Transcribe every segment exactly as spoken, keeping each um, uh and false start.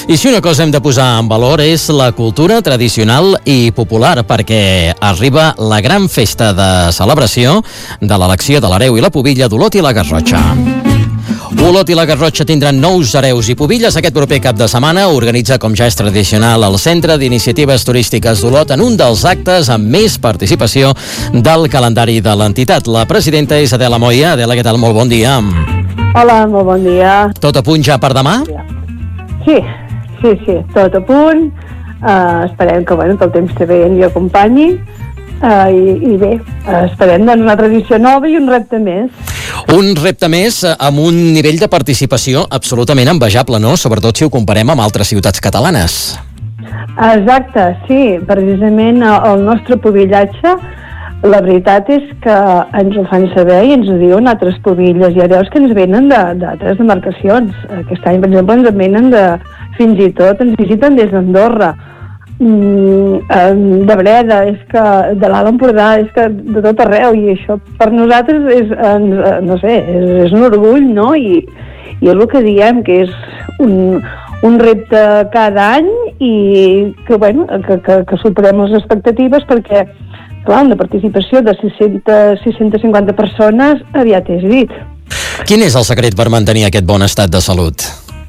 I si una cosa hem de posar en valor és la cultura tradicional i popular, perquè arriba la gran festa de celebració de l'elecció de l'hereu i la pubilla d'Olot i la Garrotxa. Olot i la Garrotxa tindran nous hereus i pubilles aquest proper cap de setmana. Organitza, com ja és tradicional, el Centre d'Iniciatives Turístiques d'Olot en un dels actes amb més participació del calendari de l'entitat. La presidenta és Adela Moya. Adela, què tal? Molt bon dia. Hola, molt bon dia. Tot a punt ja per demà? Sí, sí, sí, tot a punt. Uh, esperem que, bueno, que el temps també ens hi acompanyi. Uh, i, i bé, uh, esperem doncs, una tradició nova i un repte més. Un repte més amb un nivell de participació absolutament envejable, no? Sobretot si ho comparem amb altres ciutats catalanes. Exacte, sí. Precisament el nostre pubillatge, la veritat és que ens ho fan saber i ens ho diuen altres pubilles i hereus que ens venen d'altres demarcacions. Aquest any, per exemple, ens venen de, fins i tot, ens visiten des d'Andorra. Mm, de Breda, és que de l'Alt Empordà, és que de tot arreu, i això per nosaltres és, no sé, és, és un orgull, no? I, i és el que diem, que és un, un repte cada any i que, bueno, que, que, que superem les expectatives perquè, clar, una participació de sis-centes, sis-centes cinquanta persones aviat és dit. Quin és el secret per mantenir aquest bon estat de salut?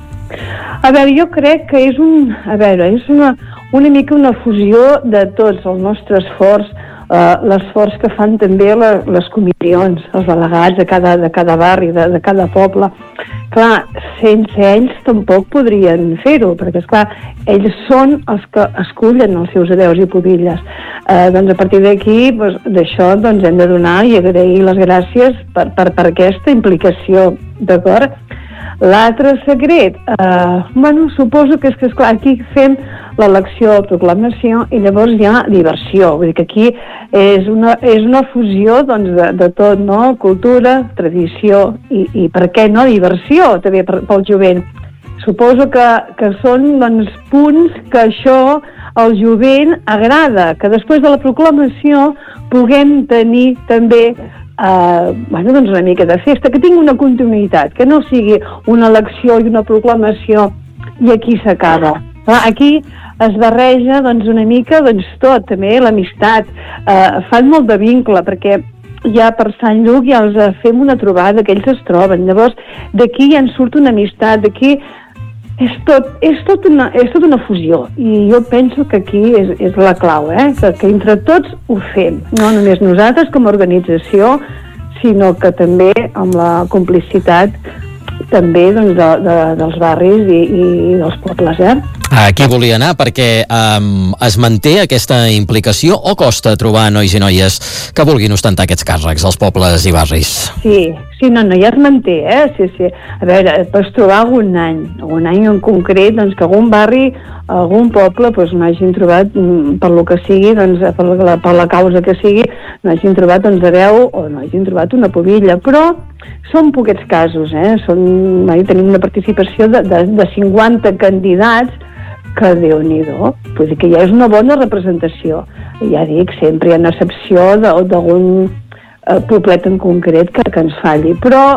A veure, jo crec que és un... A veure, és una... una mica una fusió de tots, el nostre esforç, eh, l'esforç que fan també la, les comissions, els delegats de cada, de cada barri, de, de cada poble. Clar, sense ells tampoc podrien fer-ho, perquè, esclar, ells són els que escullen els seus hereus i pubilles. Eh, doncs a partir d'aquí, doncs, d'això doncs, hem de donar i agrair les gràcies per, per, per aquesta implicació, d'acord? L'altre secret, eh, bueno, suposo que és que, esclar, aquí fem l'elecció, proclamació, i llavors hi ha diversió. Vull dir que aquí és una, és una fusió, doncs, de, de tot, no? Cultura, tradició i, i per què no, diversió, també per, pel jovent. Suposo que, que són, doncs, punts que això al jovent agrada, que després de la proclamació puguem tenir també Uh, bueno, doncs una mica de festa, que tingui una continuïtat, que no sigui una elecció i una proclamació i aquí s'acaba. Aquí es barreja doncs, una mica doncs, tot, també l'amistat, uh, fan molt de vincle, perquè ja per Sant Lluc ja els fem una trobada, que ells es troben, llavors d'aquí ja en surt una amistat, d'aquí és tot, és, tot una, és tot una fusió i jo penso que aquí és, és la clau, eh? que, que entre tots ho fem, no només nosaltres com a organització, sinó que també amb la complicitat també doncs, de, de, dels barris i, i dels pobles. Eh? Aquí volia anar perquè um, es manté aquesta implicació o costa trobar nois i noies que vulguin ostentar aquests càrrecs als pobles i barris? Sí, sí, no, no, ja es manté, eh? Sí, sí. A veure, pots trobar algun any, algun any en concret, doncs que algun barri, algun poble, doncs no hagin trobat, per lo que sigui, doncs per la, per la causa que sigui, no hagin trobat doncs hereu o no hagin trobat una pubilla, però són poquets casos, eh? Són, tenim una participació de, de, de cinquanta candidats que Déu-n'hi-do, vull dir que ja és una bona representació. Ja dic, sempre hi ha una excepció d'algun eh, poblet en concret que, que ens falli, però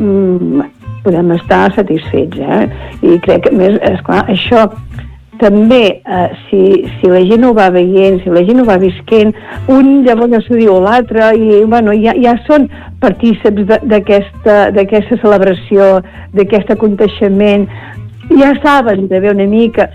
mm, podem estar satisfets, eh? I crec que, més, esclar, això també, eh, si, si la gent ho va veient, si la gent ho va visquent, un llavors s'ho diu l'altre, i bueno, ja, ja són partíceps d'aquesta d'aquesta celebració, d'aquest aconteixement, ja saben també una mica,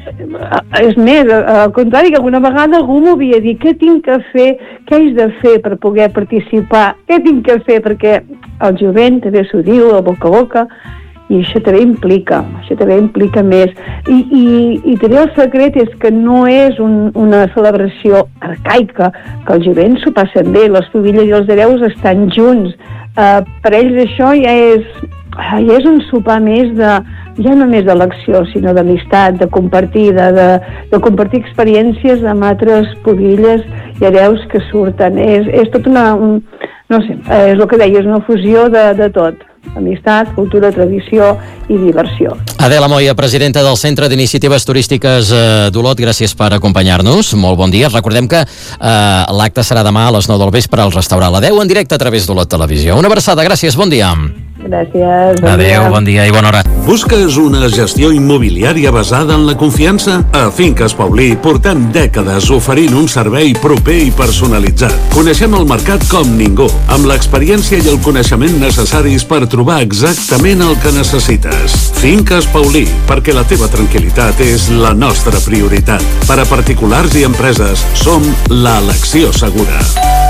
és més, al contrari, que alguna vegada algú m'ho havia dit, què tinc que fer, què haig de fer per poder participar, què tinc que fer, perquè el jovent també s'ho diu, a boca a boca, i això també implica, això també implica més. I, i, i també el secret és que no és un, una celebració arcaica, que el jovent s'ho passen bé, les pubilles i els hereus estan junts. Uh, per ells això ja és, ja és un sopar més de, ja no només d'elecció, sinó d'amistat, de compartir, de, de, de compartir experiències amb altres pubilles i hereus que surten. És, és tot una, un, no sé, és el que deia, és una fusió de, de tot. Amistat, cultura, tradició i diversió. Adela Moya, presidenta del Centre d'Iniciatives Turístiques d'Olot, gràcies per acompanyar-nos. Molt bon dia. Recordem que eh, l'acte serà demà a les nou del vespre al restaurant La deu en directe a través d'Olot Televisió. Una abraçada, gràcies, bon dia. Gràcies. Bon Adéu, dia. bon dia i bona hora. Busques una gestió immobiliària basada en la confiança? A Finques Paulí portem dècades oferint un servei proper i personalitzat. Coneixem el mercat com ningú, amb l'experiència i el coneixement necessaris per trobar exactament el que necessites. Finques Paulí, perquè la teva tranquil·litat és la nostra prioritat. Per a particulars i empreses, som l'elecció segura.